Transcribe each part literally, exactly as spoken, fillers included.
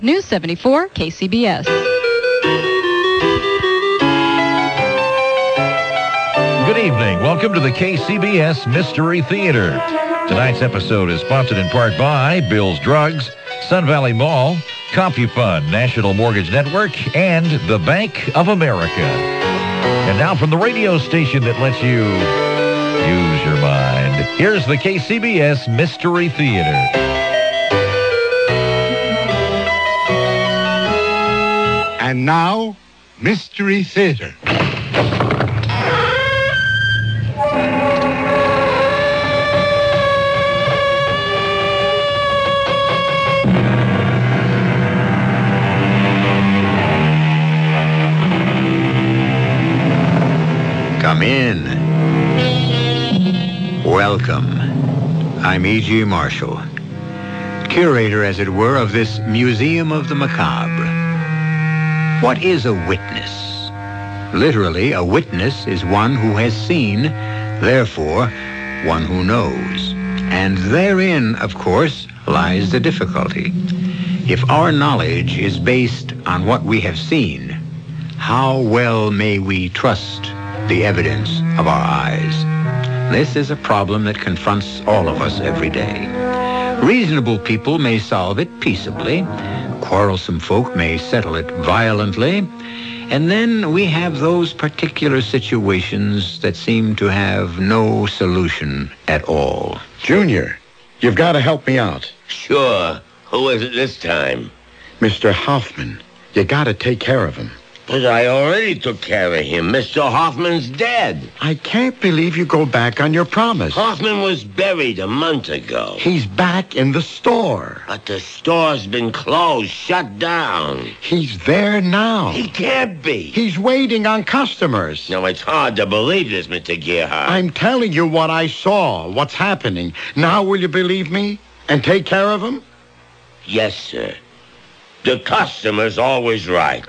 News seventy-four, K C B S. Good evening. Welcome to the K C B S Mystery Theater. Tonight's episode is sponsored in part by Bill's Drugs, Sun Valley Mall, CompuFund, National Mortgage Network, and the Bank of America. And now from the radio station that lets you use your mind, here's the K C B S Mystery Theater. And now, Mystery Theater. Come in. Welcome. I'm E G. Marshall, curator, as it were, of this Museum of the Macabre. What is a witness? Literally, a witness is one who has seen, therefore, one who knows. And therein, of course, lies the difficulty. If our knowledge is based on what we have seen, how well may we trust the evidence of our eyes? This is a problem that confronts all of us every day. Reasonable people may solve it peaceably. Quarrelsome folk may settle it violently. And then we have those particular situations that seem to have no solution at all. Junior, you've got to help me out. Sure. Who is it this time? Mister Hoffman, you got to take care of him. But I already took care of him. Mister Hoffman's dead. I can't believe you go back on your promise. Hoffman was buried a month ago. He's back in the store. But the store's been closed, shut down. He's there now. He can't be. He's waiting on customers. Now, it's hard to believe this, Mister Gearhart. I'm telling you what I saw, what's happening. Now will you believe me and take care of him? Yes, sir. The customer's always right.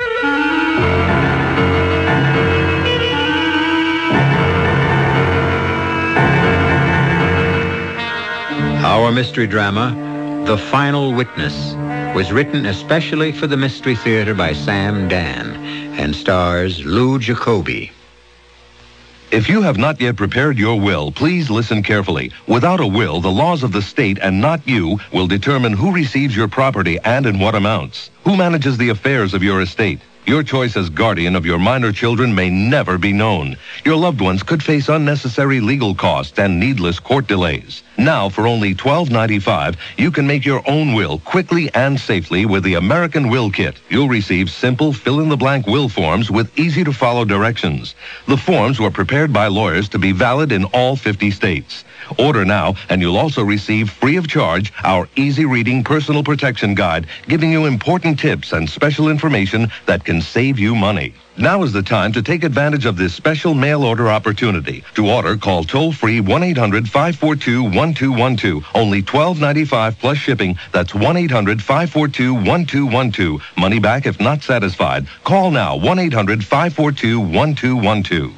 Our mystery drama, The Final Witness, was written especially for the Mystery Theater by Sam Dan and stars Lou Jacoby. If you have not yet prepared your will, please listen carefully. Without a will, the laws of the state and not you will determine who receives your property and in what amounts. Who manages the affairs of your estate? Your choice as guardian of your minor children may never be known. Your loved ones could face unnecessary legal costs and needless court delays. Now, for only twelve ninety-five, you can make your own will quickly and safely with the American Will Kit. You'll receive simple fill-in-the-blank will forms with easy-to-follow directions. The forms were prepared by lawyers to be valid in all fifty states. Order now, and you'll also receive free of charge our easy-reading personal protection guide, giving you important tips and special information that can save you money. Now is the time to take advantage of this special mail order opportunity. To order, call toll-free one eight hundred five four two one two one two. Only twelve ninety-five plus shipping. That's one eight hundred five four two one two one two. Money back if not satisfied. Call now, one eight hundred five four two one two one two.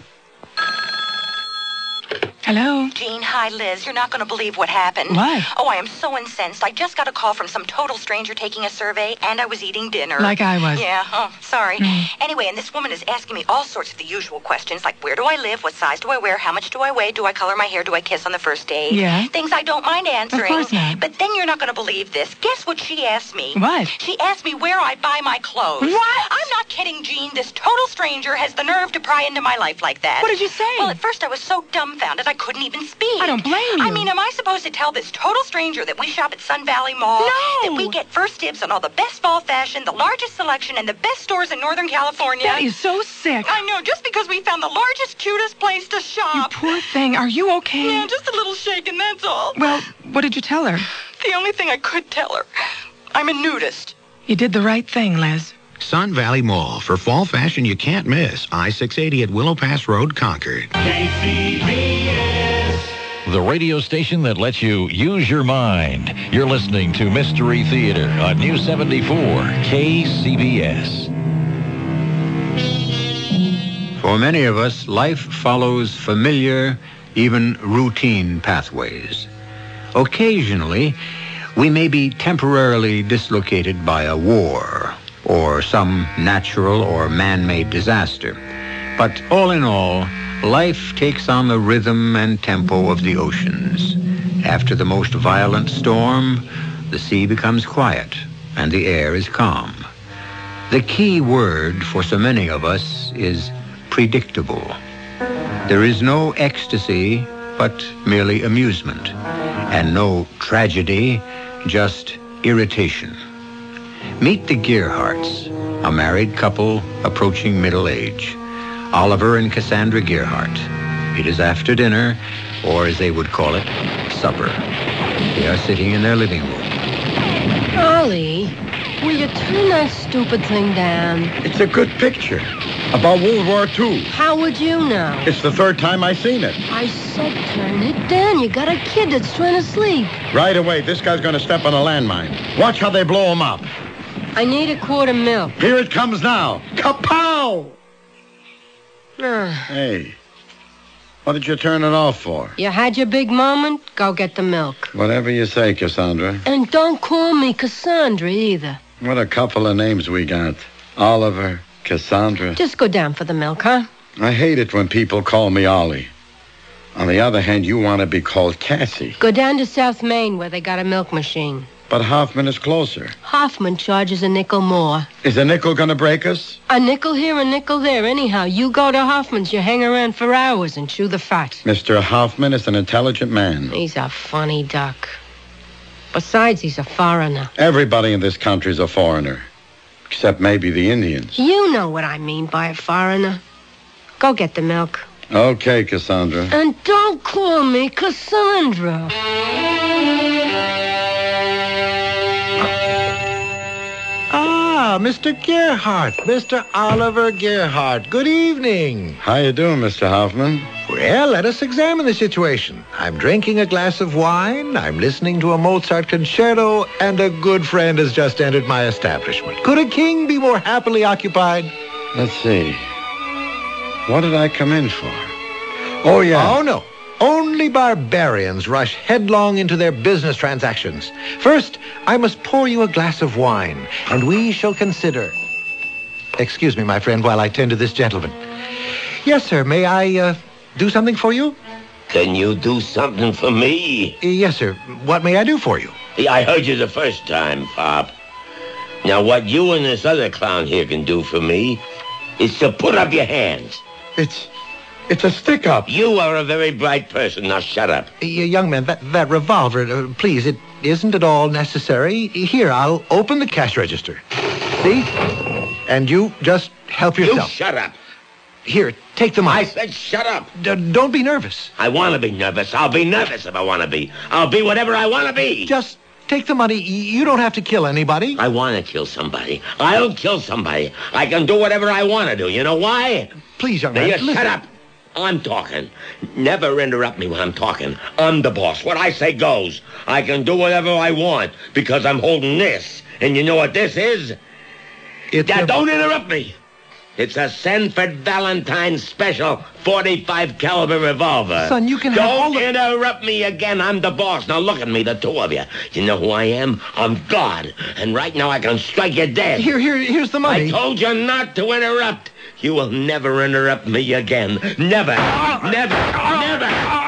Hello? Jean, hi, Liz. You're not going to believe what happened. What? Oh, I am so incensed. I just got a call from some total stranger taking a survey, and I was eating dinner. Like I was. Yeah, oh, sorry. Mm. Anyway, and this woman is asking me all sorts of the usual questions, like where do I live, what size do I wear, how much do I weigh, do I color my hair, do I kiss on the first date? Yeah. Things I don't mind answering. Of course not. But then you're not going to believe this. Guess what she asked me? What? She asked me where I buy my clothes. What? I'm not kidding, Jean. This total stranger has the nerve to pry into my life like that. What did you say? Well, at first I was so dumbfounded I couldn't even speak. I don't blame you. I mean, am I supposed to tell this total stranger that we shop at Sun Valley Mall? No. That we get first dibs on all the best fall fashion, the largest selection, and the best stores in Northern California? That is so sick. I know, just because we found the largest, cutest place to You shop. poor thing. Are you okay? Yeah, just a little shaken, that's all. Well, what did you tell her? The only thing I could tell her, I'm a nudist. You did the right thing, Liz. Sun Valley Mall for fall fashion you can't miss. I six eighty at Willow Pass Road, Concord. K C B S, the radio station that lets you use your mind. You're listening to Mystery Theater on News seventy-four, K C B S. For many of us, life follows familiar, even routine pathways. Occasionally, We may be temporarily dislocated by a war or some natural or man-made disaster. But all in all, life takes on the rhythm and tempo of the oceans. After the most violent storm, the sea becomes quiet and the air is calm. The key word for so many of us is predictable. There is no ecstasy, but merely amusement, and no tragedy, just irritation. Meet the Gearharts, a married couple approaching middle age. Oliver and Cassandra Gearhart. It is after dinner, or as they would call it, supper. They are sitting in their living room. Ollie, will you turn that stupid thing down? It's a good picture. About World War Two. How would you know? It's the third time I've seen it. I said turn it down. You got a kid that's trying to sleep. Right away, this guy's going to step on a landmine. Watch how they blow him up. I need a quart of milk. Here it comes now. Kapow! Ah. Hey, what did you turn it off for? You had your big moment? Go get the milk. Whatever you say, Cassandra. And don't call me Cassandra either. What a couple of names we got. Oliver, Cassandra. Just go down for the milk, huh? I hate it when people call me Ollie. On the other hand, you want to be called Cassie. Go down to South Main where they got a milk machine. But Hoffman is closer. Hoffman charges a nickel more. Is a nickel going to break us? A nickel here, a nickel there. Anyhow, you go to Hoffman's, you hang around for hours and chew the fat. Mister Hoffman is an intelligent man. He's a funny duck. Besides, he's a foreigner. Everybody in this country is a foreigner. Except maybe the Indians. You know what I mean by a foreigner. Go get the milk. Okay, Cassandra. And don't call me Cassandra. Ah, Mister Gearhart, Mister Oliver Gearhart. Good evening. How you doing, Mister Hoffman? Well, let us examine the situation. I'm drinking a glass of wine, I'm listening to a Mozart concerto, and a good friend has just entered my establishment. Could a king be more happily occupied? Let's see. What did I come in for? Oh, yeah. Oh, no. Only barbarians rush headlong into their business transactions. First, I must pour you a glass of wine, and we shall consider. Excuse me, my friend, while I tend to this gentleman. Yes, sir. May I uh, do something for you? Can you do something for me? Yes, sir. What may I do for you? I heard you the first time, Pop. Now, what you and this other clown here can do for me is to put up your hands. It's... It's a stick-up. You are a very bright person. Now, shut up. Uh, young man, that, that revolver, uh, please, it isn't at all necessary. Here, I'll open the cash register. See? And you just help yourself. You shut up. Here, take the money. I said shut up. D- don't be nervous. I want to be nervous. I'll be nervous if I want to be. I'll be whatever I want to be. Just take the money. You don't have to kill anybody. I want to kill somebody. I'll kill somebody. I can do whatever I want to do. You know why? Please, young now, man, you listen. shut up. I'm talking. Never interrupt me when I'm talking. I'm the boss. What I say goes. I can do whatever I want because I'm holding this. And you know what this is? It's now, a... don't interrupt me. It's a Sanford Valentine special forty-five caliber revolver. Son, you can have all Don't the... interrupt me again. I'm the boss. Now look at me, the two of you. You know who I am? I'm God. And right now I can strike you dead. Here, here, here's the money. I told you not to interrupt. You will never interrupt me again. Never. Never. Never.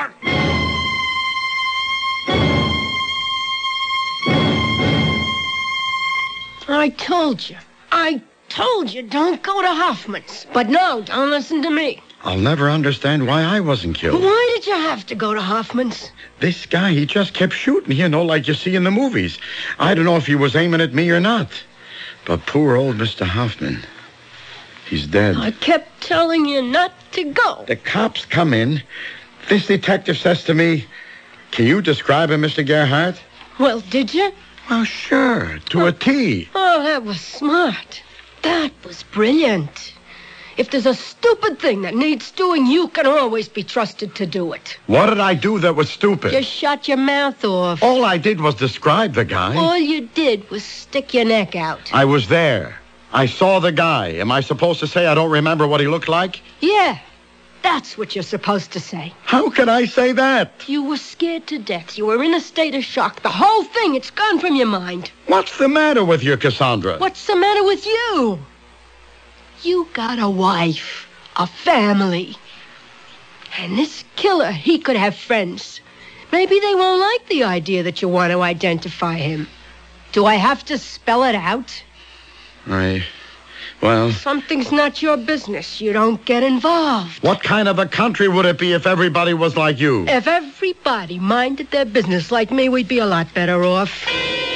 I told you. I told you don't go to Hoffman's. But no, don't listen to me. I'll never understand why I wasn't killed. Why did you have to go to Hoffman's? This guy, he just kept shooting, you know, like you see in the movies. I don't know if he was aiming at me or not. But poor old Mister Hoffman, he's dead. I kept telling you not to go. The cops come in. This detective says to me, can you describe him, Mister Gearhart? Well, did you? Well, sure, to oh. a T. Oh, that was smart. That was brilliant. If there's a stupid thing that needs doing, you can always be trusted to do it. What did I do that was stupid? You shut your mouth off. All I did was describe the guy. All you did was stick your neck out. I was there. I saw the guy. Am I supposed to say I don't remember what he looked like? Yeah. That's what you're supposed to say. How can I say that? You were scared to death. You were in a state of shock. The whole thing, it's gone from your mind. What's the matter with you, Cassandra? What's the matter with you? You got a wife, a family. And this killer, he could have friends. Maybe they won't like the idea that you want to identify him. Do I have to spell it out? I... Well... Something's not your business. You don't get involved. What kind of a country would it be if everybody was like you? If everybody minded their business like me, we'd be a lot better off.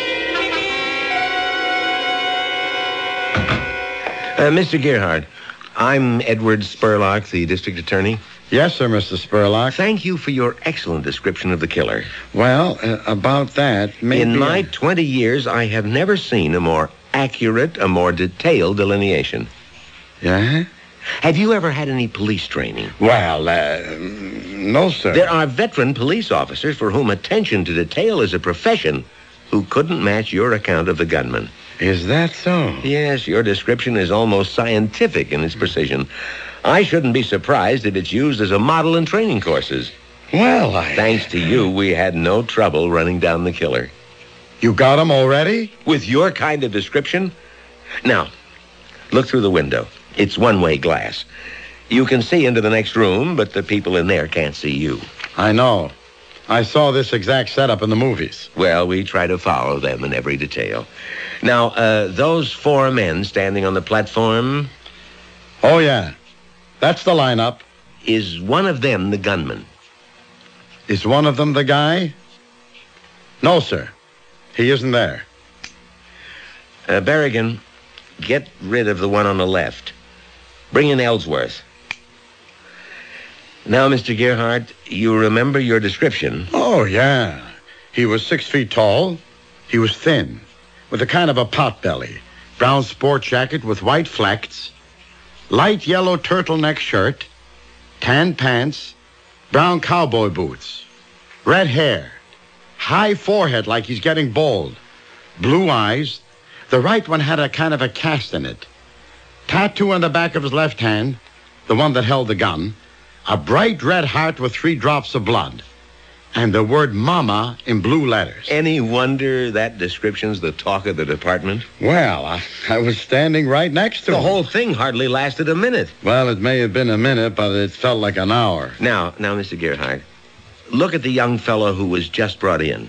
Uh, Mister Gerhardt, I'm Edward Spurlock, the district attorney. Yes, sir, Mister Spurlock. Thank you for your excellent description of the killer. Well, uh, about that, maybe... In my I... twenty years, I have never seen a more accurate, a more detailed delineation. Yeah? Have you ever had any police training? Well, uh, no, sir. There are veteran police officers for whom attention to detail is a profession who couldn't match your account of the gunman. Is that so? Yes, your description is almost scientific in its precision. I shouldn't be surprised that it's used as a model in training courses. Well, I... Thanks to you, we had no trouble running down the killer. You got him already? With your kind of description? Now, look through the window. It's one-way glass. You can see into the next room, but the people in there can't see you. I know. I saw this exact setup in the movies. Well, we try to follow them in every detail. Now, uh, those four men standing on the platform... Oh, yeah. That's the lineup. Is one of them the gunman? Is one of them the guy? No, sir. He isn't there. Uh, Berrigan, get rid of the one on the left. Bring in Ellsworth. Now, Mister Gerhardt, you remember your description? Oh, yeah. He was six feet tall. He was thin, with a kind of a pot belly. Brown sport jacket with white flecks. Light yellow turtleneck shirt. Tan pants. Brown cowboy boots. Red hair. High forehead like he's getting bald. Blue eyes. The right one had a kind of a cast in it. Tattoo on the back of his left hand, the one that held the gun. A bright red heart with three drops of blood. And the word mama in blue letters. Any wonder that description's the talk of the department? Well, I, I was standing right next to the him. The whole thing hardly lasted a minute. Well, it may have been a minute, but it felt like an hour. Now, now, Mister Gerhardt, look at the young fellow who was just brought in.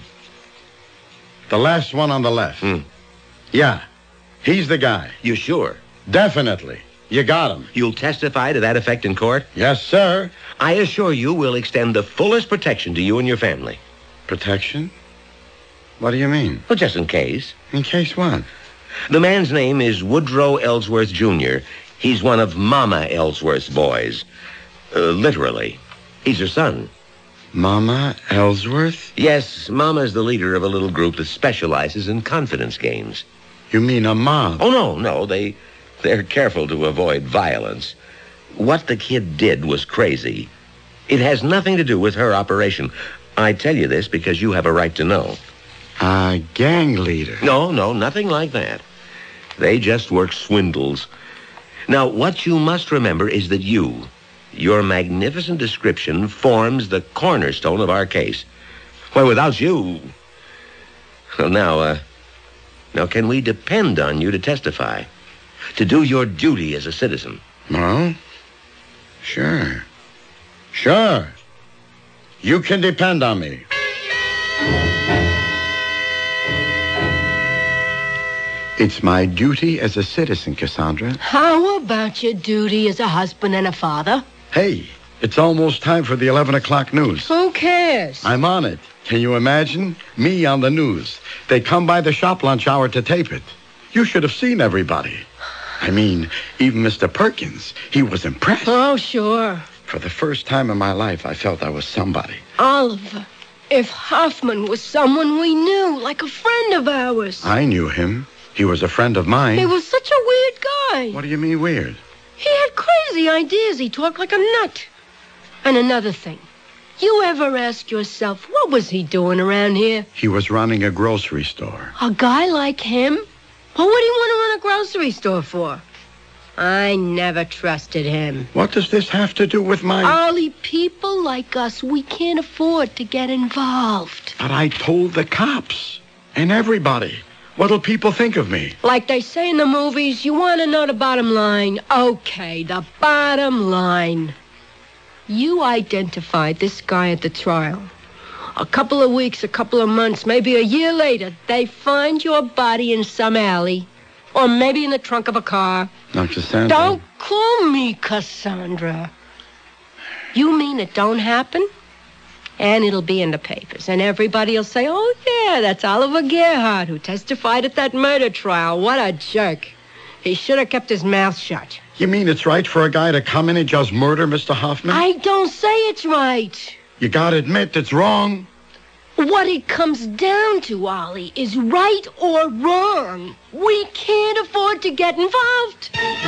The last one on the left. Hmm. Yeah, he's the guy. You sure? Definitely. You got him. You'll testify to that effect in court? Yes, sir. I assure you we'll extend the fullest protection to you and your family. Protection? What do you mean? Well, just in case. In case what? The man's name is Woodrow Ellsworth, Junior He's one of Mama Ellsworth's boys. Uh, literally. He's her son. Mama Ellsworth? Yes, Mama's the leader of a little group that specializes in confidence games. You mean a mob? Oh, no, no. They, they're careful to avoid violence. What the kid did was crazy. It has nothing to do with her operation. I tell you this because you have a right to know. A gang leader? No, no, nothing like that. They just work swindles. Now, what you must remember is that you, your magnificent description, forms the cornerstone of our case. Why, without you... Well, now, uh... Now, can we depend on you to testify? To do your duty as a citizen? Well, sure. Sure. You can depend on me. It's my duty as a citizen, Cassandra. How about your duty as a husband and a father? Hey, it's almost time for the eleven o'clock news. Who cares? I'm on it. Can you imagine? Me on the news. They come by the shop lunch hour to tape it. You should have seen everybody. I mean, even Mister Perkins. He was impressed. Oh, sure. For the first time in my life, I felt I was somebody. Oliver, if Hoffman was someone we knew, like a friend of ours. I knew him. He was a friend of mine. He was such a weird guy. What do you mean weird? He had crazy ideas. He talked like a nut. And another thing. You ever ask yourself, what was he doing around here? He was running a grocery store. A guy like him? Well, what do you want to run a grocery store for? I never trusted him. What does this have to do with my... Ollie, people like us, we can't afford to get involved. But I told the cops and everybody. What'll people think of me? Like they say in the movies, you want to know the bottom line. Okay, the bottom line. You identified this guy at the trial. A couple of weeks, a couple of months, maybe a year later, they find your body in some alley. Or maybe in the trunk of a car. Now, Cassandra... Don't call me Cassandra. You mean it don't happen? And it'll be in the papers. And everybody will say, oh, yeah, that's Oliver Gerhardt who testified at that murder trial. What a jerk. He should have kept his mouth shut. You mean it's right for a guy to come in and just murder Mister Hoffman? I don't say it's right. You gotta admit it's wrong. What it comes down to, Ollie, is right or wrong. We can't afford to get involved.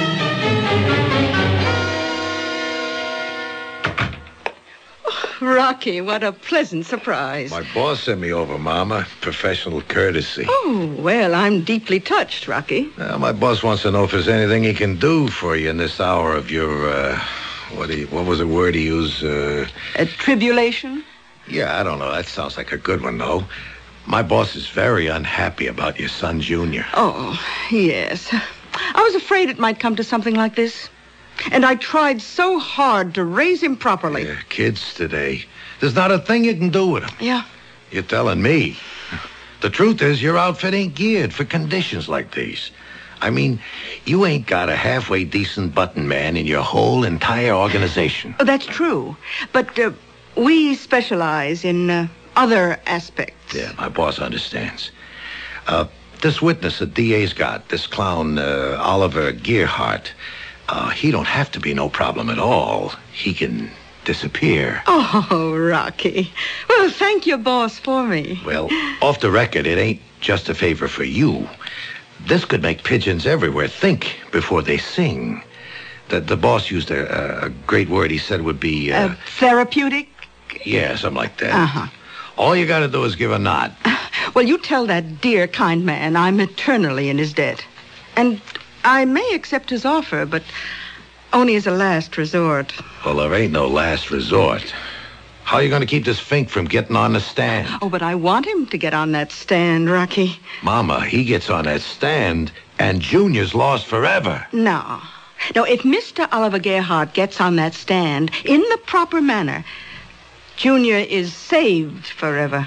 Oh, Rocky, what a pleasant surprise. My boss sent me over, Mama. Professional courtesy. Oh, well, I'm deeply touched, Rocky. Uh, my boss wants to know if there's anything he can do for you in this hour of your, uh, what, do you, what was the word he used? Uh, A tribulation? Yeah, I don't know. That sounds like a good one, though. My boss is very unhappy about your son, Junior. Oh, yes. I was afraid it might come to something like this. And I tried so hard to raise him properly. Yeah, kids today. There's not a thing you can do with them. Yeah. You're telling me. The truth is, your outfit ain't geared for conditions like these. I mean, you ain't got a halfway decent button man in your whole entire organization. Oh, that's true. But uh, we specialize in uh, other aspects. Yeah, my boss understands. Uh, this witness the D A's got, this clown, uh, Oliver Gerhardt, uh, he don't have to be no problem at all. He can disappear. Oh, Rocky. Well, thank your boss for me. Well, off the record, it ain't just a favor for you. This could make pigeons everywhere think before they sing. The, the boss used a, a great word he said would be... Uh, uh, therapeutic? Yeah, something like that. Uh-huh. All you got to do is give a nod. Well, you tell that dear, kind man I'm eternally in his debt. And I may accept his offer, but only as a last resort. Well, there ain't no last resort. How are you going to keep this Fink from getting on the stand? Oh, but I want him to get on that stand, Rocky. Mama, he gets on that stand, and Junior's lost forever. No. No, if Mister Oliver Gerhardt gets on that stand in the proper manner, Junior is saved forever.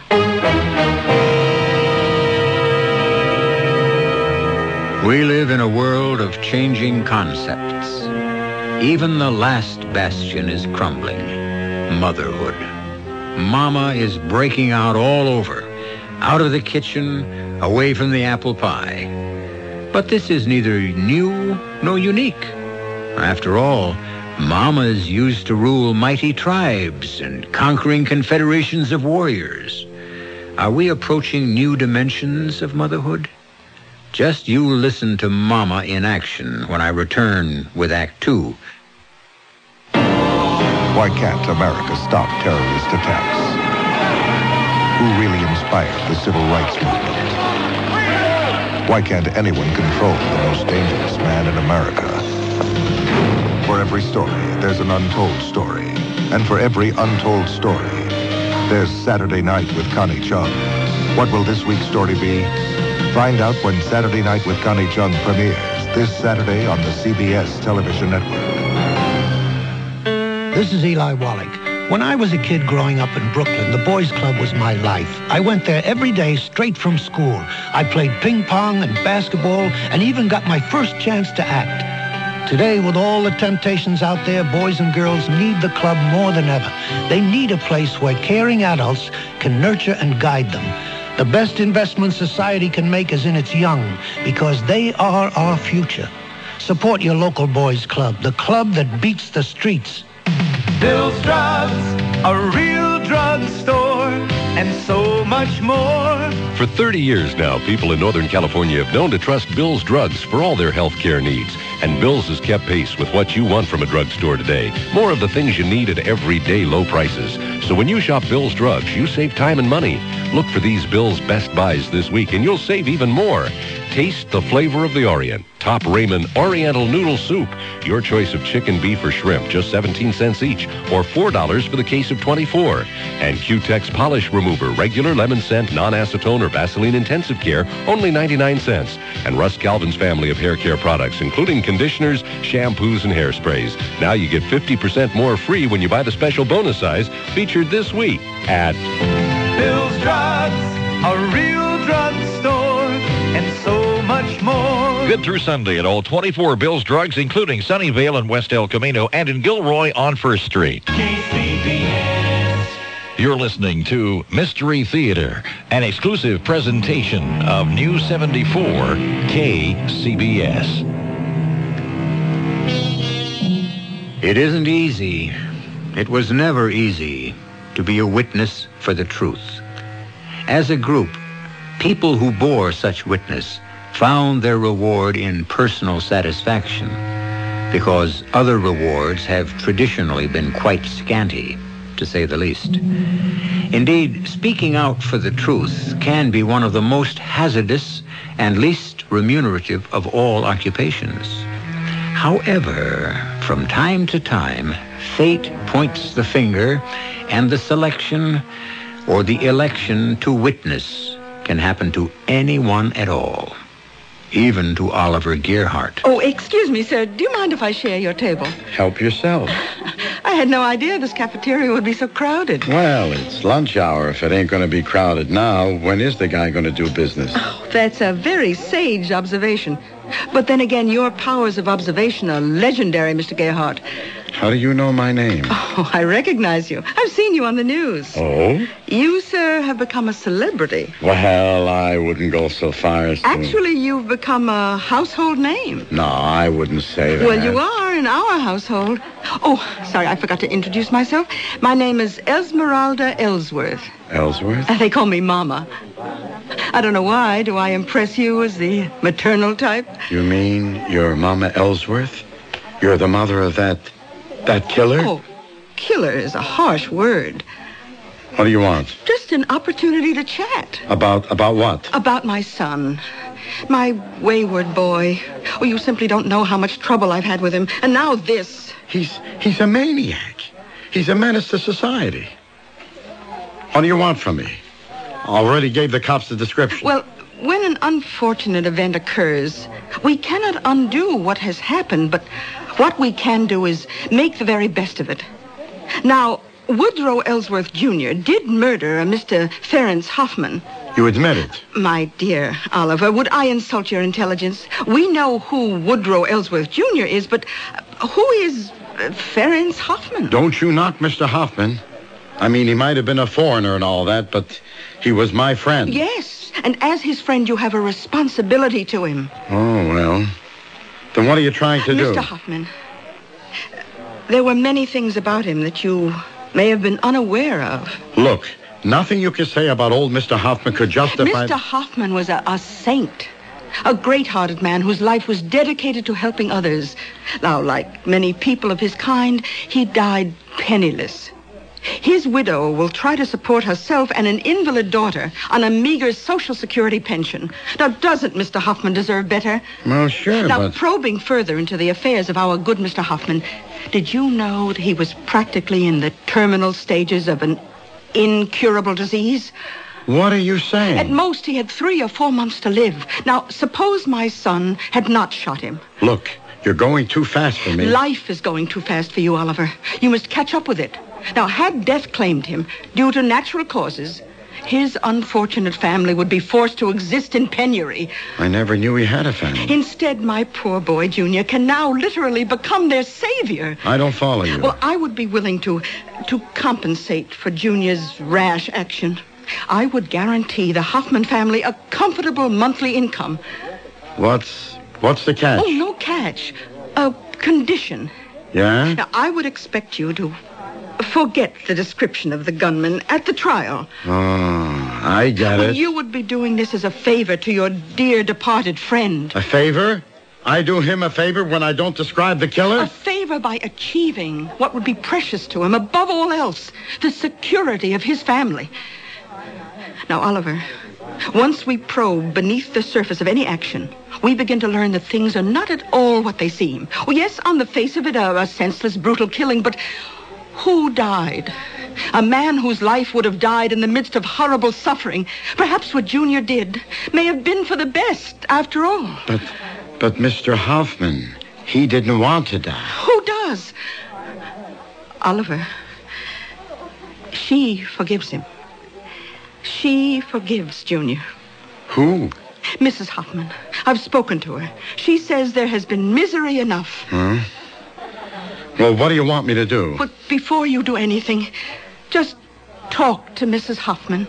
We live in a world of changing concepts. Even the last bastion is crumbling. Motherhood. Mama is breaking out all over. Out of the kitchen, away from the apple pie. But this is neither new nor unique. After all, Mamas used to rule mighty tribes and conquering confederations of warriors. Are we approaching new dimensions of motherhood? Just you listen to Mama in action when I return with Act Two. Why can't America stop terrorist attacks? Who really inspired the civil rights movement? Why can't anyone control the most dangerous man in America? For every story, there's an untold story. And for every untold story, there's Saturday Night with Connie Chung. What will this week's story be? Find out when Saturday Night with Connie Chung premieres this Saturday on the C B S television network. This is Eli Wallach. When I was a kid growing up in Brooklyn, the Boys Club was my life. I went there every day straight from school. I played ping pong and basketball and even got my first chance to act. Today, with all the temptations out there, boys and girls need the club more than ever. They need a place where caring adults can nurture and guide them. The best investment society can make is in its young, because they are our future. Support your local boys club, the club that beats the streets. Bill's Drugs, a real drugstore, and so much more. For thirty years now, people in Northern California have known to trust Bill's Drugs for all their health care needs. And Bill's has kept pace with what you want from a drugstore today. More of the things you need at everyday low prices. So when you shop Bill's Drugs, you save time and money. Look for these Bill's Best Buys this week, and you'll save even more. Taste the flavor of the Orient. Top Ramen Oriental Noodle Soup. Your choice of chicken, beef, or shrimp, just seventeen cents each, or four dollars for the case of twenty-four. And Q-Tex Polish Remover, regular lemon scent, non-acetone, or Vaseline Intensive Care, only ninety-nine cents. And Russ Calvin's family of hair care products, including conditioners, shampoos, and hairsprays. Now you get fifty percent more free when you buy the special bonus size featured this week at Bill's Drugs, a real drugstore, and so much more. Good through Sunday at all twenty-four Bill's Drugs, including Sunnyvale and West El Camino, and in Gilroy on First Street. K C B S. You're listening to Mystery Theater, an exclusive presentation of News seventy-four K C B S. It isn't easy. It was never easy to be a witness for the truth. As a group, people who bore such witness found their reward in personal satisfaction, because other rewards have traditionally been quite scanty, to say the least. Indeed, speaking out for the truth can be one of the most hazardous and least remunerative of all occupations. However, from time to time, fate points the finger, and the selection or the election to witness can happen to anyone at all, even to Oliver Gearhart. Oh, excuse me, sir. Do you mind if I share your table? Help yourself. I had no idea this cafeteria would be so crowded. Well, it's lunch hour. If it ain't going to be crowded now, when is the guy going to do business? Oh, that's a very sage observation. But then again, your powers of observation are legendary, Mister Gearhart. How do you know my name? Oh, I recognize you. I've seen you on the news. Oh? You, sir, have become a celebrity. Well, I wouldn't go so far as to... Actually, you've become a household name. No, I wouldn't say that. Well, you are in our household. Oh, sorry, I forgot to introduce myself. My name is Esmeralda Ellsworth. Ellsworth? They call me Mama. I don't know why. Do I impress you as the maternal type? You mean your Mama Ellsworth? You're the mother of that... that killer? Oh, killer is a harsh word. What do you want? Just an opportunity to chat. About, about what? About my son. My wayward boy. Oh, you simply don't know how much trouble I've had with him. And now this. He's, he's a maniac. He's a menace to society. What do you want from me? Already gave the cops the description. Well, when an unfortunate event occurs, we cannot undo what has happened, but what we can do is make the very best of it. Now, Woodrow Ellsworth Junior did murder a Mister Ferenc Hoffman. You admit it? My dear Oliver, would I insult your intelligence? We know who Woodrow Ellsworth Junior is, but who is uh, Ferenc Hoffman? Don't you knock Mister Hoffman. I mean, he might have been a foreigner and all that, but he was my friend. Yes, and as his friend, you have a responsibility to him. Oh, well. Then what are you trying to do? Mister Hoffman, there were many things about him that you may have been unaware of. Look, nothing you can say about old Mister Hoffman could justify... Mister Hoffman was a, a saint, a great-hearted man whose life was dedicated to helping others. Now, like many people of his kind, he died penniless. His widow will try to support herself and an invalid daughter on a meager Social Security pension. Now, doesn't Mister Hoffman deserve better? Well, sure, now, but... probing further into the affairs of our good Mister Hoffman, did you know that he was practically in the terminal stages of an incurable disease? What are you saying? At most, he had three or four months to live. Now, suppose my son had not shot him. Look, you're going too fast for me. Life is going too fast for you, Oliver. You must catch up with it. Now, had death claimed him due to natural causes, his unfortunate family would be forced to exist in penury. I never knew he had a family. Instead, my poor boy, Junior, can now literally become their savior. I don't follow you. Well, I would be willing to, to compensate for Junior's rash action. I would guarantee the Hoffman family a comfortable monthly income. What's, what's the catch? Oh, no catch. A condition. Yeah? Now, I would expect you to Forget the description of the gunman at the trial. Oh, I get it. You would be doing this as a favor to your dear departed friend. A favor? I do him a favor when I don't describe the killer? A favor by achieving what would be precious to him, above all else, the security of his family. Now, Oliver, once we probe beneath the surface of any action, we begin to learn that things are not at all what they seem. Oh, yes, on the face of it, a, a senseless, brutal killing, but who died? A man whose life would have died in the midst of horrible suffering. Perhaps what Junior did may have been for the best, after all. But, but Mister Hoffman, he didn't want to die. Who does? Oliver, she forgives him. She forgives Junior. Who? Missus Hoffman. I've spoken to her. She says there has been misery enough. Huh? Well, what do you want me to do? But before you do anything, just talk to Missus Hoffman.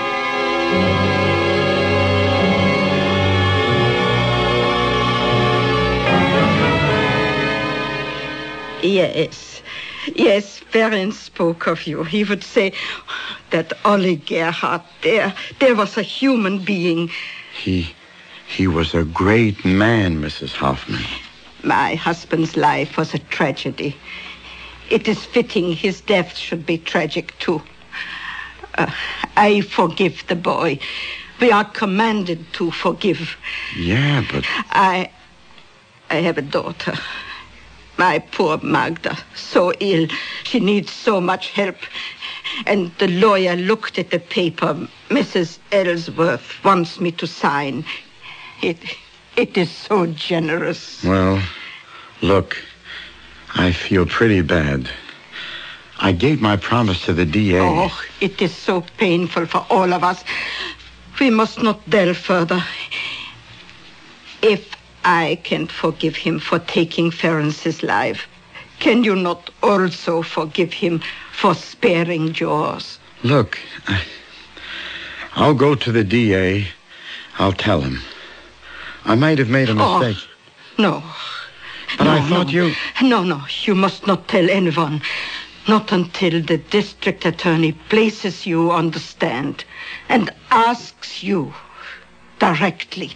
Yes. Yes, Ferenc spoke of you. He would say that Ollie Gerhardt, there, there was a human being. He, he was a great man, Missus Hoffman. My husband's life was a tragedy. It is fitting his death should be tragic, too. Uh, I forgive the boy. We are commanded to forgive. Yeah, but... I... I have a daughter. My poor Magda, so ill. She needs so much help. And the lawyer looked at the paper Missus Ellsworth wants me to sign. It... It is so generous. Well, look, I feel pretty bad. I gave my promise to the D A. Oh, it is so painful for all of us. We must not delve further. If I can forgive him for taking Ferenc's life, can you not also forgive him for sparing yours? Look, I, I'll go to the D A. I'll tell him. I might have made a mistake. Oh, no. But no, I thought no. you... No, no, you must not tell anyone. Not until the district attorney places you on the stand and asks you directly.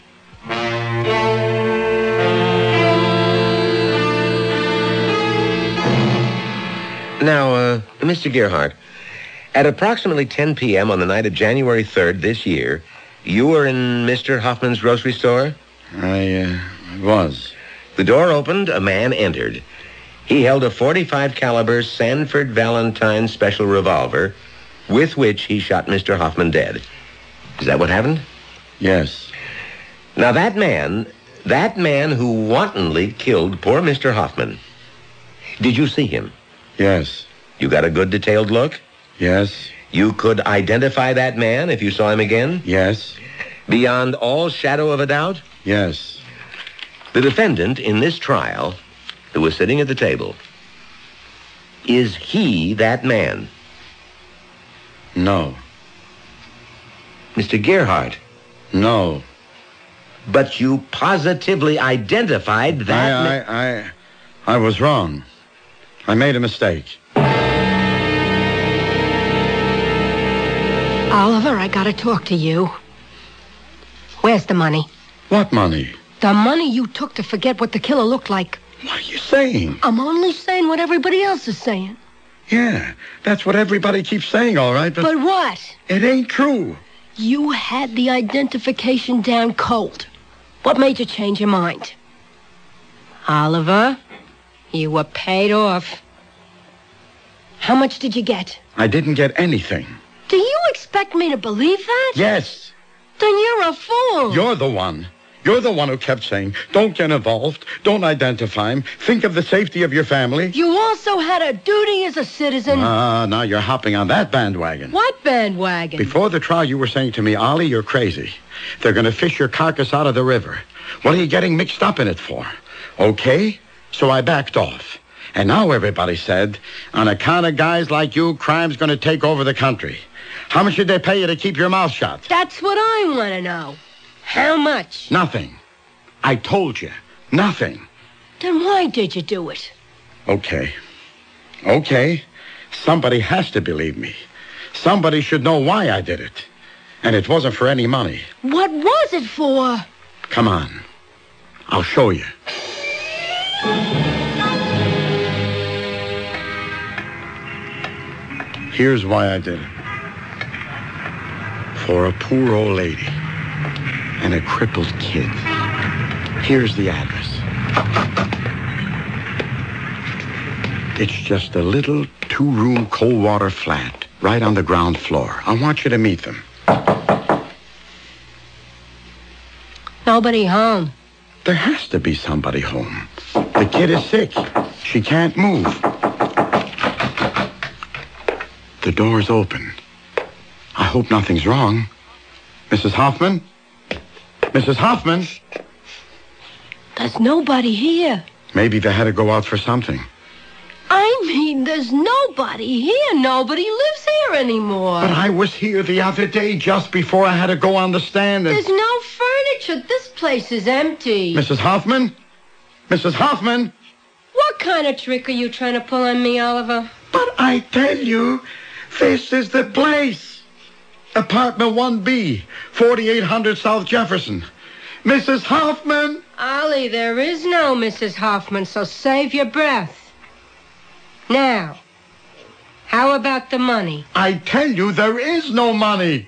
Now, uh, Mister Gerhardt, at approximately ten p.m. on the night of January third this year, you were in Mister Hoffman's grocery store? I uh, was. The door opened, a man entered. He held a forty-five caliber Sanford Valentine special revolver with which he shot Mister Hoffman dead. Is that what happened? Yes. Now that man, that man who wantonly killed poor Mister Hoffman, did you see him? Yes. You got a good detailed look? Yes. You could identify that man if you saw him again? Yes. Beyond all shadow of a doubt? Yes. The defendant in this trial, who was sitting at the table, is he that man? No. Mister Gerhardt? No. But you positively identified that I, man. I, I, I was wrong. I made a mistake. Oliver, I gotta talk to you. Where's the money? What money? The money you took to forget what the killer looked like. What are you saying? I'm only saying what everybody else is saying. Yeah, that's what everybody keeps saying, all right, but... But what? It ain't true. You had the identification down cold. What made you change your mind? Oliver, you were paid off. How much did you get? I didn't get anything. Do you expect me to believe that? Yes. Then you're a fool. You're the one. You're the one who kept saying, don't get involved, don't identify him, think of the safety of your family. You also had a duty as a citizen. Ah, uh, now you're hopping on that bandwagon. What bandwagon? Before the trial, you were saying to me, Ollie, you're crazy. They're going to fish your carcass out of the river. What are you getting mixed up in it for? Okay, so I backed off. And now everybody said, on account of guys like you, crime's going to take over the country. How much did they pay you to keep your mouth shut? That's what I want to know. How much? Nothing. I told you. Nothing. Then why did you do it? Okay. Okay. Somebody has to believe me. Somebody should know why I did it. And it wasn't for any money. What was it for? Come on. I'll show you. Here's why I did it. For a poor old lady and a crippled kid. Here's the address. It's just a little two-room cold water flat right on the ground floor. I want you to meet them. Nobody home. There has to be somebody home. The kid is sick. She can't move. The door's open. I hope nothing's wrong. Missus Hoffman? Missus Hoffman? There's nobody here. Maybe they had to go out for something. I mean, there's nobody here. Nobody lives here anymore. But I was here the other day just before I had to go on the stand and... There's no furniture. This place is empty. Missus Hoffman? Missus Hoffman? What kind of trick are you trying to pull on me, Oliver? But I tell you, this is the place. Apartment one B, forty-eight hundred South Jefferson. Missus Hoffman? Ollie, there is no Missus Hoffman, so save your breath. Now, how about the money? I tell you, there is no money.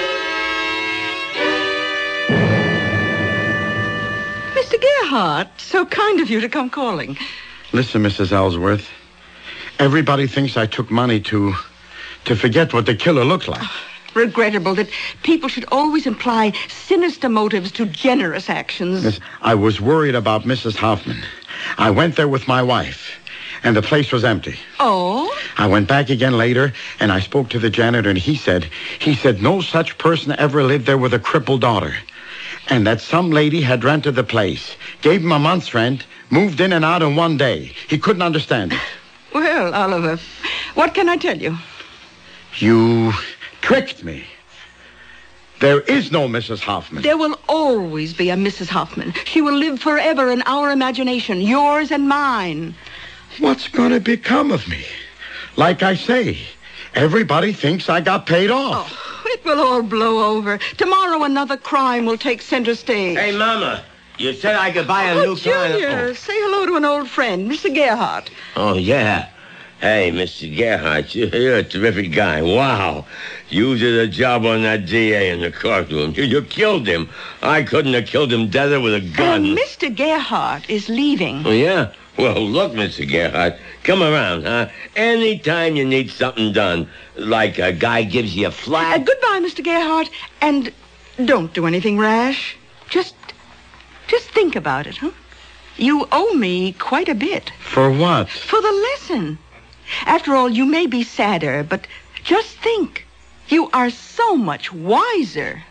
Mister Gerhardt, so kind of you to come calling. Listen, Missus Ellsworth. Everybody thinks I took money to... to forget what the killer looked like. Oh, regrettable that people should always imply sinister motives to generous actions. Miss, I was worried about Missus Hoffman. I went there with my wife. And the place was empty. Oh? I went back again later, and I spoke to the janitor, and he said, he said no such person ever lived there with a crippled daughter. And that some lady had rented the place, gave him a month's rent, moved in and out in one day. He couldn't understand it. Well, Oliver, what can I tell you? You tricked me. There is no Missus Hoffman. There will always be a Missus Hoffman. She will live forever in our imagination, yours and mine. What's going to become of me? Like I say, everybody thinks I got paid off. Oh, it will all blow over. Tomorrow another crime will take center stage. Hey, Mama, you said I could buy a oh, new Junior, car. Oh, say hello to an old friend, Mister Gerhardt. Oh, yeah. Hey, Mister Gerhardt, you're a terrific guy. Wow. You did a job on that D A in the courtroom. You, you killed him. I couldn't have killed him deader with a gun. And Mister Gerhardt is leaving. Oh, yeah? Well, look, Mister Gerhardt, come around, huh? Anytime you need something done, like a guy gives you a flat... Uh, goodbye, Mister Gerhardt, and don't do anything rash. Just, just think about it, huh? You owe me quite a bit. For what? For the lesson. After all, you may be sadder, but just think. You are so much wiser.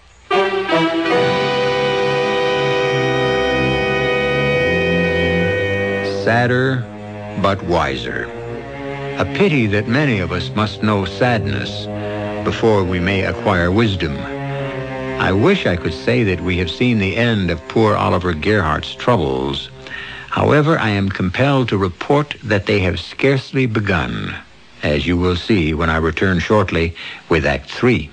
Sadder, but wiser. A pity that many of us must know sadness before we may acquire wisdom. I wish I could say that we have seen the end of poor Oliver Gerhardt's troubles. However, I am compelled to report that they have scarcely begun, as you will see when I return shortly with Act Three.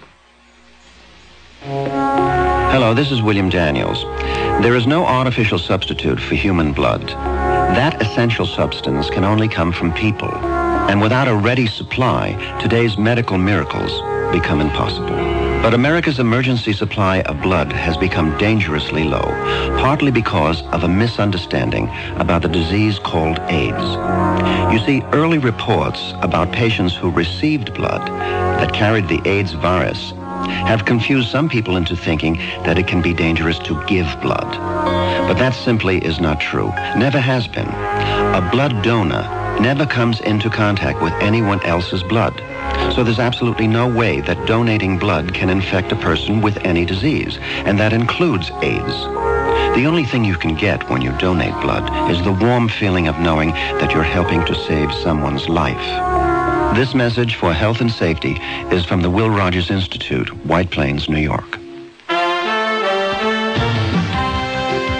Hello, this is William Daniels. There is no artificial substitute for human blood. That essential substance can only come from people. And without a ready supply, today's medical miracles become impossible. But America's emergency supply of blood has become dangerously low, partly because of a misunderstanding about the disease called AIDS. You see, early reports about patients who received blood that carried the AIDS virus have confused some people into thinking that it can be dangerous to give blood. But that simply is not true. Never has been. A blood donor never comes into contact with anyone else's blood. So there's absolutely no way that donating blood can infect a person with any disease, and that includes AIDS. The only thing you can get when you donate blood is the warm feeling of knowing that you're helping to save someone's life. This message for health and safety is from the Will Rogers Institute, White Plains, New York. The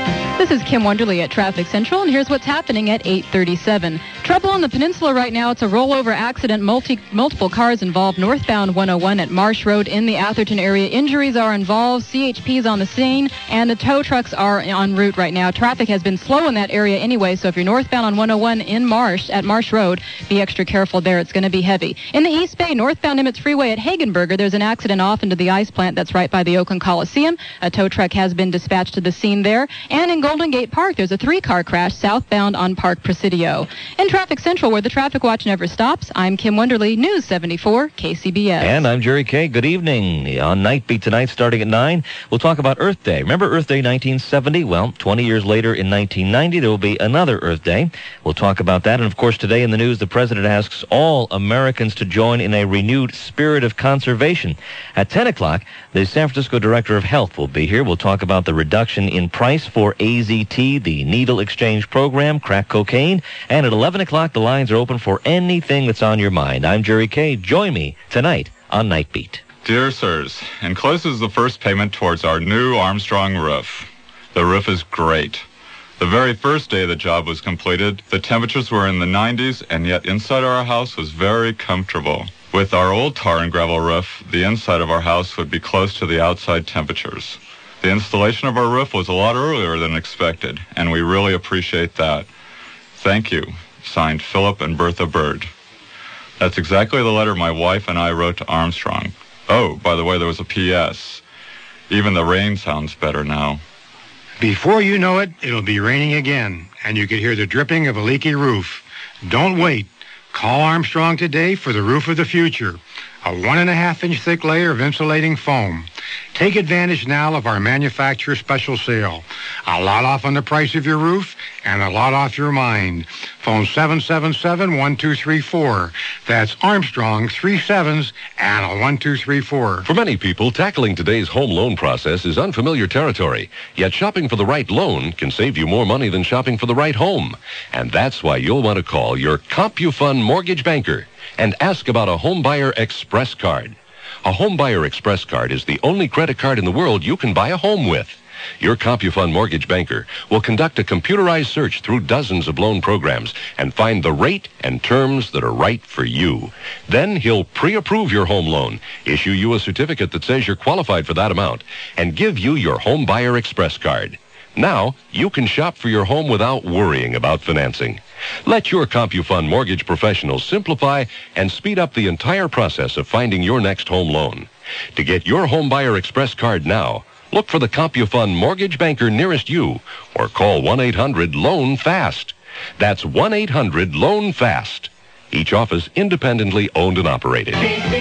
This is Kim Wonderly at Traffic Central, and here's what's happening at eight thirty-seven. Trouble on the peninsula right now. It's a rollover accident. Multi- multiple cars involved northbound one oh one at Marsh Road in the Atherton area. Injuries are involved. C H P's on the scene, and the tow trucks are en route right now. Traffic has been slow in that area anyway, so if you're northbound on one oh one in Marsh, at Marsh Road, be extra careful there. It's going to be heavy. In the East Bay, northbound Nimitz Freeway at Hagenberger, there's an accident off into the ice plant that's right by the Oakland Coliseum. A tow truck has been dispatched to the scene there. And in Golden Gate Park, there's a three-car crash southbound on Park Presidio. In Traffic Central, where the traffic watch never stops, I'm Kim Wonderly, News seventy-four, K C B S. And I'm Jerry Kay. Good evening. On Night Beat tonight, starting at nine, we'll talk about Earth Day. Remember Earth Day nineteen seventy? Well, twenty years later in nineteen ninety, there will be another Earth Day. We'll talk about that. And, of course, today in the news, the president asks all Americans to join in a renewed spirit of conservation. At ten o'clock, the San Francisco Director of Health will be here. We'll talk about the reduction in price for A Z T, the needle exchange program, crack cocaine. And at eleven o'clock, the lines are open for anything that's on your mind. I'm Jerry Kay. Join me tonight on Night Beat. Dear sirs, encloses the first payment towards our new Armstrong roof. The roof is great. The very first day the job was completed, the temperatures were in the nineties, and yet inside our house was very comfortable. With our old tar and gravel roof, the inside of our house would be close to the outside temperatures. The installation of our roof was a lot earlier than expected, and we really appreciate that. Thank you. Signed, Philip and Bertha Bird. That's exactly the letter my wife and I wrote to Armstrong. Oh, by the way, there was a P S Even the rain sounds better now. Before you know it, it'll be raining again, and you could hear the dripping of a leaky roof. Don't wait. Call Armstrong today for the roof of the future. A one and a half inch thick layer of insulating foam. Take advantage now of our manufacturer special sale. A lot off on the price of your roof and a lot off your mind. Phone seven seven seven, one two three four. That's Armstrong, three sevens and a one two three four. For many people, tackling today's home loan process is unfamiliar territory. Yet shopping for the right loan can save you more money than shopping for the right home. And that's why you'll want to call your CompuFund mortgage banker and ask about a Homebuyer Express card. A Homebuyer Express card is the only credit card in the world you can buy a home with. Your CompuFund mortgage banker will conduct a computerized search through dozens of loan programs and find the rate and terms that are right for you. Then he'll pre-approve your home loan, issue you a certificate that says you're qualified for that amount, and give you your Homebuyer Express card. Now, you can shop for your home without worrying about financing. Let your CompuFund mortgage professionals simplify and speed up the entire process of finding your next home loan. To get your Homebuyer Express card now, look for the CompuFund mortgage banker nearest you or call one eight hundred loan fast. That's one eight hundred loan fast. Each office independently owned and operated.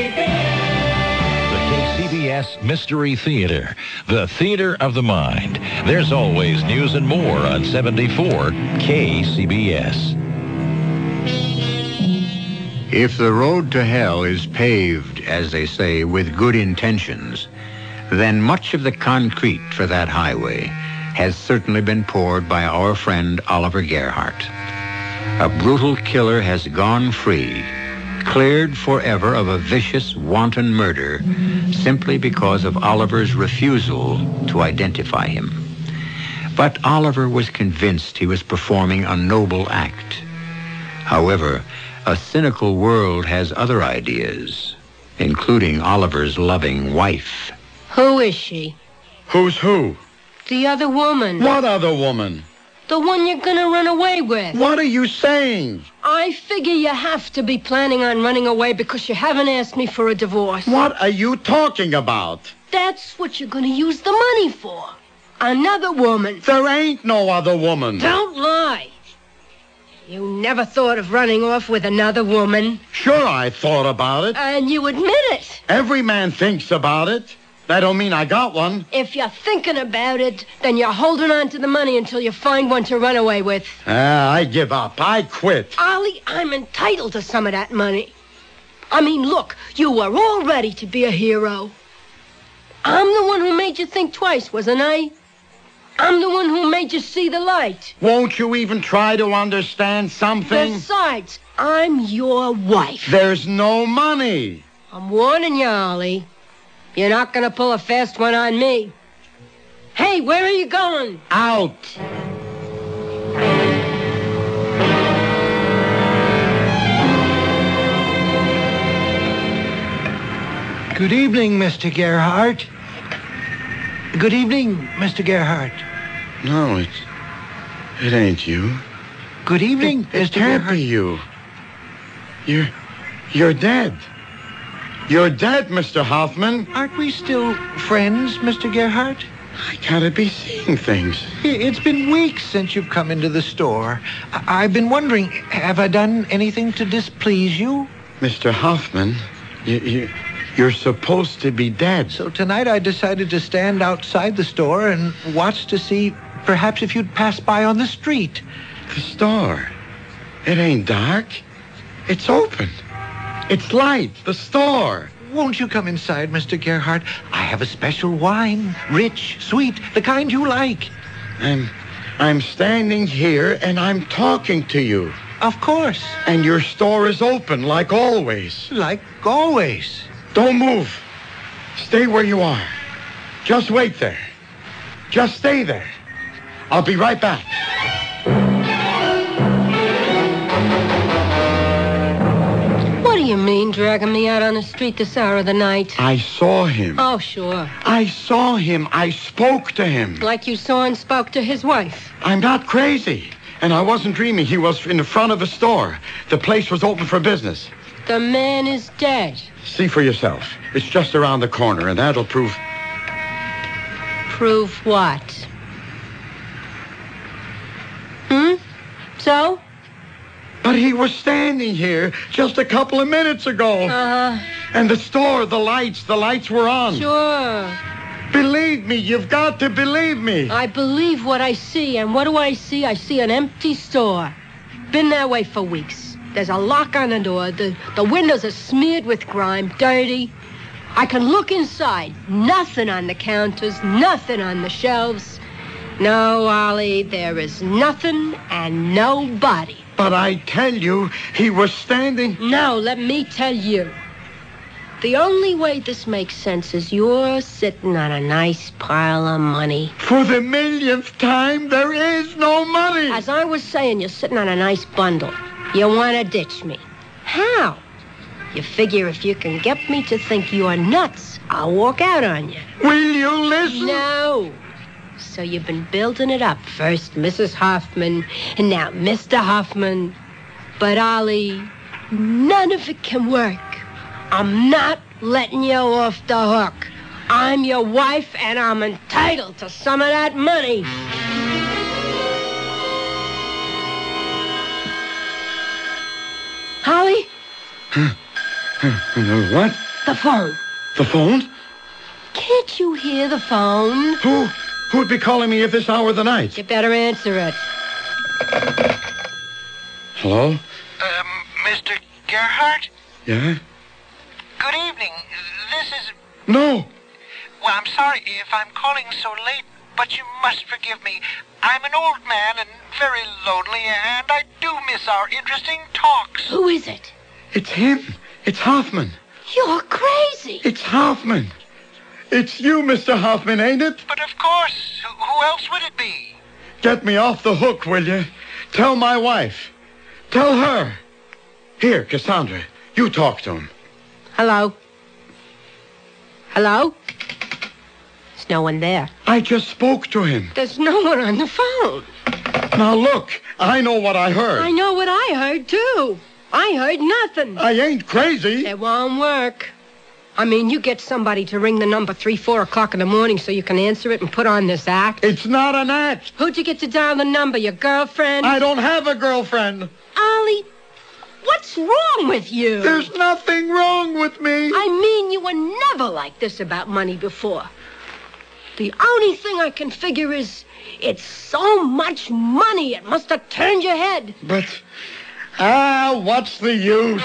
C B S Mystery Theater, the theater of the mind. There's always news and more on seventy-four K C B S. If the road to hell is paved, as they say, with good intentions, then much of the concrete for that highway has certainly been poured by our friend Oliver Gerhardt. A brutal killer has gone free, cleared forever of a vicious, wanton murder simply because of Oliver's refusal to identify him. But Oliver was convinced he was performing a noble act. However, a cynical world has other ideas, including Oliver's loving wife. Who is she? Who's who? The other woman. What other woman? The one you're gonna run away with. What are you saying? I figure you have to be planning on running away because you haven't asked me for a divorce. What are you talking about? That's what you're gonna use the money for. Another woman. There ain't no other woman. Don't lie. You never thought of running off with another woman. Sure, I thought about it. And you admit it. Every man thinks about it. That don't mean I got one. If you're thinking about it, then you're holding on to the money until you find one to run away with. Ah, I give up. I quit. Ollie, I'm entitled to some of that money. I mean, look, you were all ready to be a hero. I'm the one who made you think twice, wasn't I? I'm the one who made you see the light. Won't you even try to understand something? Besides, I'm your wife. There's no money. I'm warning you, Ollie. You're not going to pull a fast one on me. Hey, where are you going? Out. Good evening, Mister Gerhardt. Good evening, Mister Gerhardt. No, it's... It ain't you. Good evening, It, it Mister can't Gerhardt. be you. You're... You're dead. You're dead, Mister Hoffman. Aren't we still friends, Mister Gerhardt? I gotta be seeing things. It's been weeks since you've come into the store. I- I've been wondering, have I done anything to displease you? Mister Hoffman, you, you, you're supposed to be dead. So tonight I decided to stand outside the store and watch to see perhaps if you'd pass by on the street. The store? It ain't dark. It's open. It's light. The store. Won't you come inside, Mister Gerhardt? I have a special wine, rich, sweet, the kind you like. I'm... I'm standing here and I'm talking to you. Of course. And your store is open, like always. Like always. Don't move. Stay where you are. Just wait there. Just stay there. I'll be right back. What do you mean, dragging me out on the street this hour of the night? I saw him. Oh, sure. I saw him. I spoke to him. Like you saw and spoke to his wife. I'm not crazy. And I wasn't dreaming. He was in the front of a store. The place was open for business. The man is dead. See for yourself. It's just around the corner, and that'll prove... Prove what? Hmm? So? But he was standing here just a couple of minutes ago. Uh-huh. And the store, the lights, the lights were on. Sure. Believe me, you've got to believe me. I believe what I see, and what do I see? I see an empty store. Been that way for weeks. There's a lock on the door. The, the windows are smeared with grime, dirty. I can look inside. Nothing on the counters, nothing on the shelves. No, Ollie, there is nothing and nobody. But I tell you, he was standing... No, let me tell you. The only way this makes sense is you're sitting on a nice pile of money. For the millionth time, there is no money. As I was saying, you're sitting on a nice bundle. You want to ditch me. How? You figure if you can get me to think you're nuts, I'll walk out on you. Will you listen? No. So you've been building it up. First Missus Hoffman, and now Mister Hoffman. But, Ollie, none of it can work. I'm not letting you off the hook. I'm your wife, and I'm entitled to some of that money. Holly? What? The phone. The phone? Can't you hear the phone? Who? Who'd be calling me at this hour of the night? You better answer it. Hello? Um, Mister Gerhardt? Yeah? Good evening. This is... No. Well, I'm sorry if I'm calling so late, but you must forgive me. I'm an old man and very lonely, and I do miss our interesting talks. Who is it? It's him. It's Hoffman. You're crazy. It's Hoffman. It's you, Mister Hoffman, ain't it? But of course. Who, who else would it be? Get me off the hook, will you? Tell my wife. Tell her. Here, Cassandra, you talk to him. Hello? Hello? There's no one there. I just spoke to him. There's no one on the phone. Now, look, I know what I heard. I know what I heard, too. I heard nothing. I ain't crazy. It won't work. I mean, you get somebody to ring the number three, four o'clock in the morning so you can answer it and put on this act. It's not an act. Who'd you get to dial the number? Your girlfriend? I don't have a girlfriend. Ollie, what's wrong with you? There's nothing wrong with me. I mean, you were never like this about money before. The only thing I can figure is it's so much money it must have turned your head. But, ah, what's the use?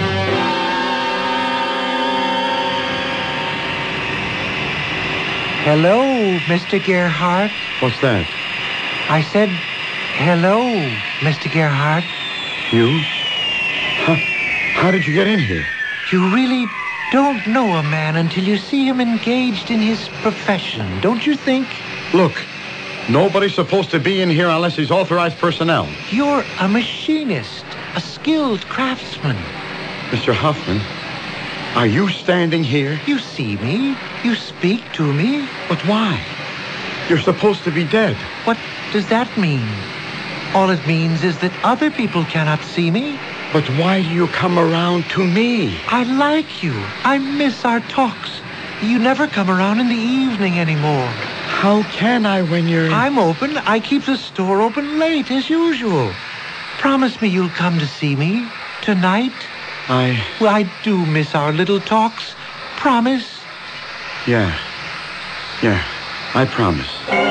Hello, Mister Gerhardt. What's that? I said, hello, Mister Gerhardt. You? How, how did you get in here? You really don't know a man until you see him engaged in his profession, don't you think? Look, nobody's supposed to be in here unless he's authorized personnel. You're a machinist, a skilled craftsman. Mister Hoffman, Are you standing here? You see me. You speak to me. But why? You're supposed to be dead. What does that mean? All it means is that other people cannot see me. But why do you come around to me? I like you. I miss our talks. You never come around in the evening anymore. How can I when you're... I'm open. I keep the store open late as usual. Promise me you'll come to see me tonight. I... Well, I do miss our little talks. Promise. Yeah. Yeah. I promise.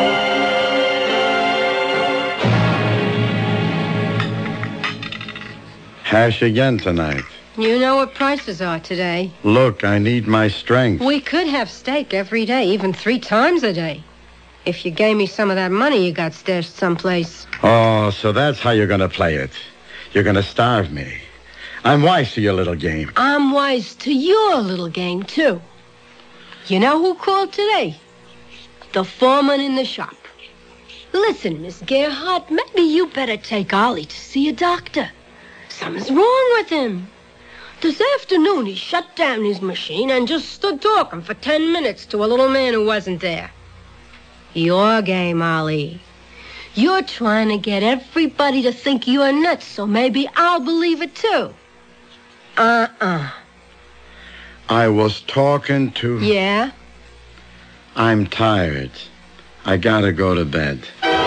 Hash again tonight. You know what prices are today. Look, I need my strength. We could have steak every day, even three times a day. If you gave me some of that money you got stashed someplace. Oh, so that's how you're going to play it. You're going to starve me. I'm wise to your little game. I'm wise to your little game, too. You know who called today? The foreman in the shop. Listen, Miss Gerhardt, maybe you better take Ollie to see a doctor. Something's wrong with him. This afternoon, he shut down his machine and just stood talking for ten minutes to a little man who wasn't there. Your game, Ollie. You're trying to get everybody to think you're nuts, so maybe I'll believe it, too. Uh-uh. I was talking to... Yeah? I'm tired. I gotta go to bed.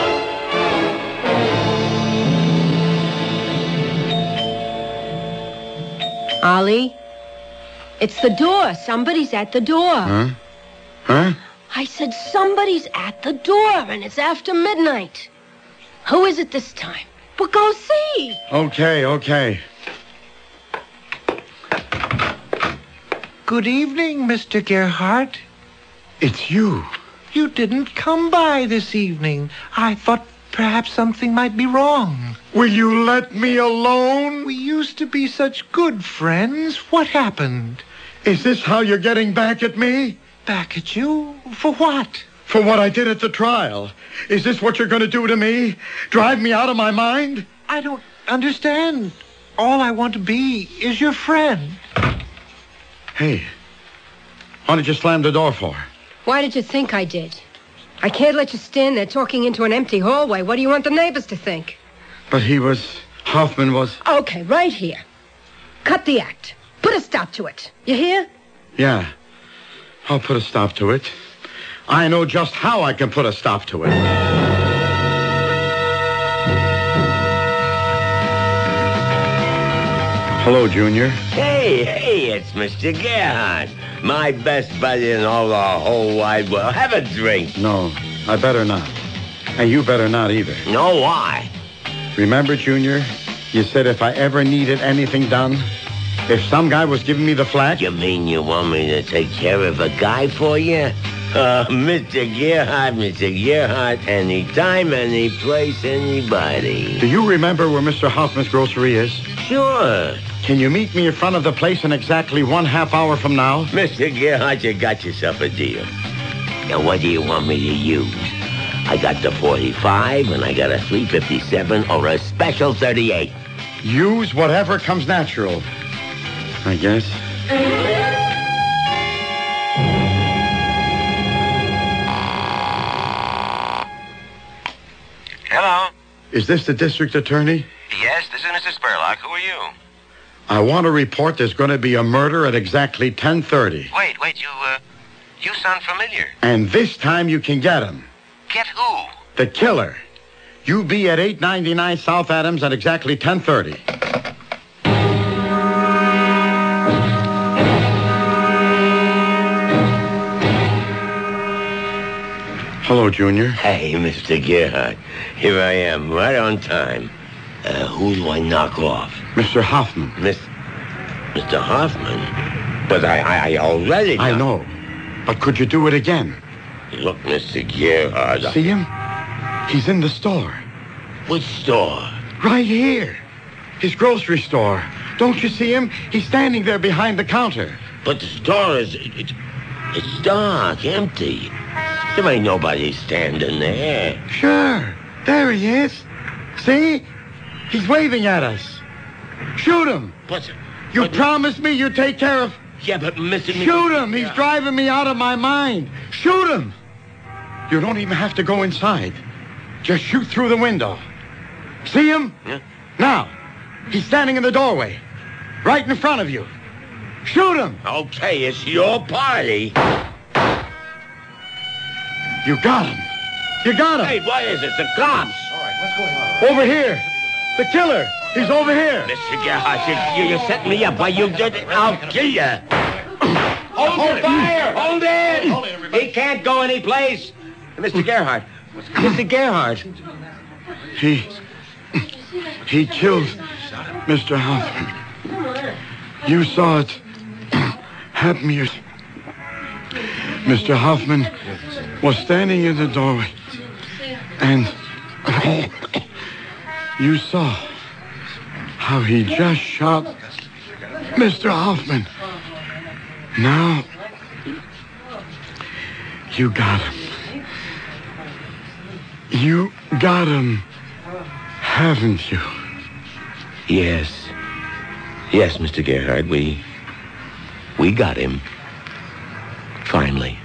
Ollie, it's the door. Somebody's at the door. Huh? Huh? I said somebody's at the door, and it's after midnight. Who is it this time? Well, go see. Okay, okay. Good evening, Mister Gerhardt. It's you. You didn't come by this evening. I thought perhaps something might be wrong. Will you let me alone? We used to be such good friends. What happened? Is this how you're getting back at me? Back at you? For what? For what I did at the trial. Is this what you're going to do to me? Drive me out of my mind? I don't understand. All I want to be is your friend. Hey, what did you slam the door for? Why did you think I did? I can't let you stand there talking into an empty hallway. What do you want the neighbors to think? But he was... Hoffman was... Okay, right here. Cut the act. Put a stop to it. You hear? Yeah. I'll put a stop to it. I know just how I can put a stop to it. Hello, Junior. Hey, hey, it's Mister Gerhardt. My best buddy in all the whole wide world. Have a drink. No, I better not. And you better not either. No, why? Remember, Junior, you said if I ever needed anything done, if some guy was giving me the flack... You mean you want me to take care of a guy for you? Uh, Mister Gerhardt, Mister Gerhardt, anytime, any place, anybody. Do you remember where Mister Hoffman's grocery is? Sure. Can you meet me in front of the place in exactly one half hour from now? Mister Gerhardt, you got yourself a deal. Now, what do you want me to use? I got the forty-five, and I got a three fifty-seven, or a special thirty-eight. Use whatever comes natural, I guess. Hello? Is this the district attorney? Yes, this is Mister Spurlock. Who are you? I want to report there's going to be a murder at exactly ten thirty. Wait, wait, you, uh, you sound familiar. And this time you can get him. Get who? The killer. You be at eight ninety-nine South Adams at exactly ten thirty. Hello, Junior. Hey, Mister Gerhardt. Here I am, right on time. Uh, who do I knock off? Mister Hoffman. Miss... Mister Hoffman? But I, I, I already... I know. But could you do it again? Look, Mister Gerhardt... See him? He's in the store. Which store? Right here. His grocery store. Don't you see him? He's standing there behind the counter. But the store is... It, it's dark, empty. There ain't nobody standing there. Sure. There he is. See? He's waving at us. Shoot him. But... You but, promised me you'd take care of... Yeah, but Mister Shoot him! He's driving me out of my mind. Shoot him! You don't even have to go inside. Just shoot through the window. See him? Yeah. Now, he's standing in the doorway. Right in front of you. Shoot him! Okay, it's your party. You got him. You got him. Hey, what is it? The cops. All right, what's going on? Over here. The killer. He's over here. Mister Gerhardt, you, you, you set me up. Why, you did it. I'll kill you. Hold, Hold the fire! Hold it! Hold it he can't go anyplace. Mister Gerhardt. Mister Gerhardt. He... He killed Mister Hoffman. You saw it happen. You... Mister Hoffman was standing in the doorway. And... You saw how he just shot Mister Hoffman. Now, you got him. You got him, haven't you? Yes. Yes, Mister Gerhardt, we... We got him. Finally.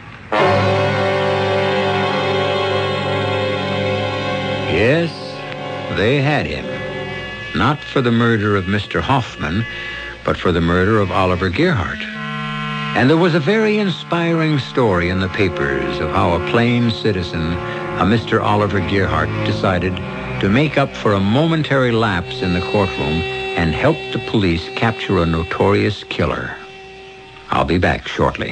Yes, they had him. Not for the murder of Mister Hoffman, but for the murder of Oliver Gerhardt. And there was a very inspiring story in the papers of how a plain citizen, a Mister Oliver Gerhardt, decided to make up for a momentary lapse in the courtroom and help the police capture a notorious killer. I'll be back shortly.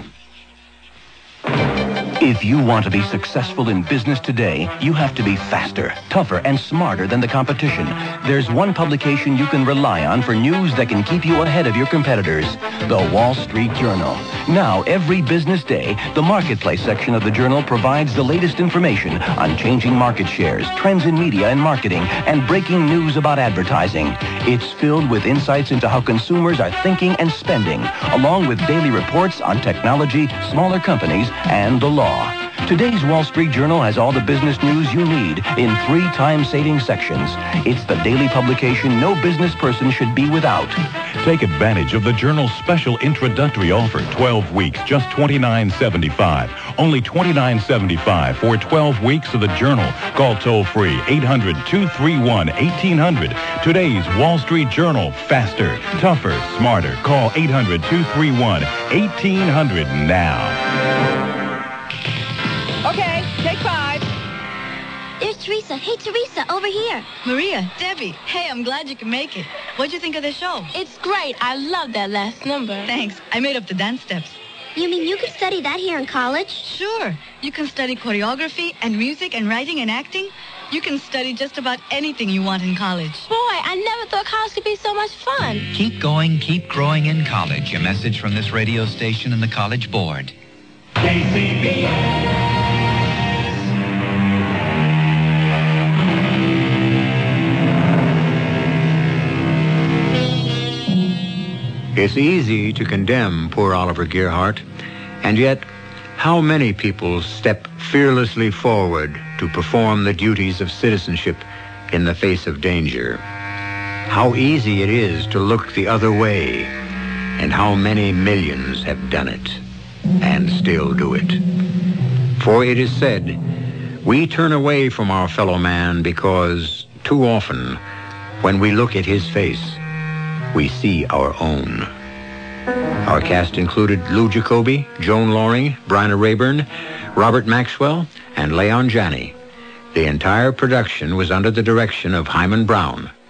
If you want to be successful in business today, you have to be faster, tougher, and smarter than the competition. There's one publication you can rely on for news that can keep you ahead of your competitors, the Wall Street Journal. Now, every business day, the Marketplace section of the Journal provides the latest information on changing market shares, trends in media and marketing, and breaking news about advertising. It's filled with insights into how consumers are thinking and spending, along with daily reports on technology, smaller companies, and the law. Today's Wall Street Journal has all the business news you need in three time-saving sections. It's the daily publication no business person should be without. Take advantage of the Journal's special introductory offer, twelve weeks, just twenty-nine seventy-five. Only twenty-nine seventy-five for twelve weeks of the Journal. Call toll-free eight hundred, two three one, eighteen hundred. Today's Wall Street Journal, faster, tougher, smarter. Call eight hundred, two three one, eighteen hundred now. Okay, take five. There's Teresa. Hey, Teresa, over here. Maria, Debbie. Hey, I'm glad you can make it. What'd you think of the show? It's great. I love that last number. Thanks. I made up the dance steps. You mean you could study that here in college? Sure. You can study choreography and music and writing and acting. You can study just about anything you want in college. Boy, I never thought college could be so much fun. Keep going, keep growing in college. A message from this radio station and the College Board. K C B S. It's easy to condemn poor Oliver Gerhardt, and yet how many people step fearlessly forward to perform the duties of citizenship in the face of danger? How easy it is to look the other way, and how many millions have done it and still do it. For it is said, we turn away from our fellow man because too often, when we look at his face, we see our own. Our cast included Lou Jacoby, Joan Loring, Bryna Rayburn, Robert Maxwell, and Leon Janney. The entire production was under the direction of Hyman Brown.